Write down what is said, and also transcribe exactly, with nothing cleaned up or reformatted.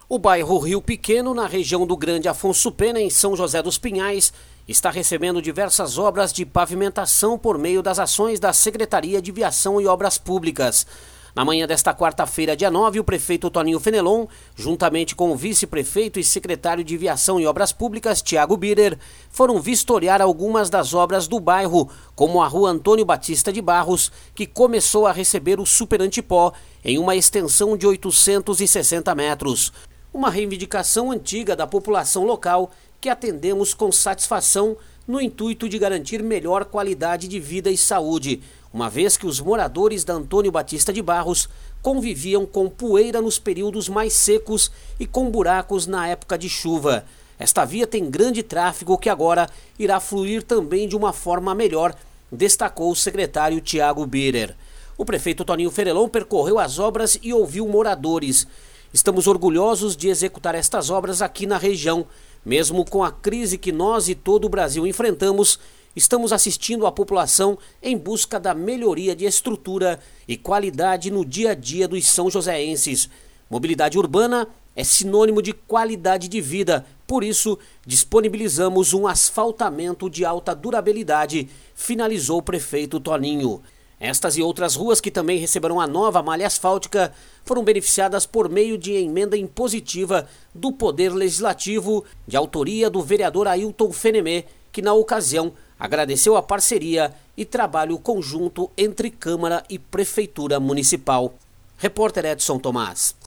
O bairro Rio Pequeno, na região do Grande Afonso Pena, em São José dos Pinhais, está recebendo diversas obras de pavimentação por meio das ações da Secretaria de Viação e Obras Públicas. Na manhã desta quarta-feira, dia nove, o prefeito Toninho Fenelon, juntamente com o vice-prefeito e secretário de Viação e Obras Públicas, Tiago Birer, foram vistoriar algumas das obras do bairro, como a Rua Antônio Batista de Barros, que começou a receber o Super Antipó em uma extensão de oitocentos e sessenta metros. Uma reivindicação antiga da população local que atendemos com satisfação no intuito de garantir melhor qualidade de vida e saúde, uma vez que os moradores da Antônio Batista de Barros conviviam com poeira nos períodos mais secos e com buracos na época de chuva. Esta via tem grande tráfego que agora irá fluir também de uma forma melhor, destacou o secretário Tiago Birer. O prefeito Toninho Fenelon percorreu as obras e ouviu moradores. Estamos orgulhosos de executar estas obras aqui na região. Mesmo com a crise que nós e todo o Brasil enfrentamos, estamos assistindo a população em busca da melhoria de estrutura e qualidade no dia a dia dos são joséenses. Mobilidade urbana é sinônimo de qualidade de vida, por isso disponibilizamos um asfaltamento de alta durabilidade, finalizou o prefeito Toninho. Estas e outras ruas que também receberão a nova malha asfáltica foram beneficiadas por meio de emenda impositiva do Poder Legislativo, de autoria do vereador Ailton Fenemê, que na ocasião agradeceu a parceria e trabalho conjunto entre Câmara e Prefeitura Municipal. Repórter Edson Tomás.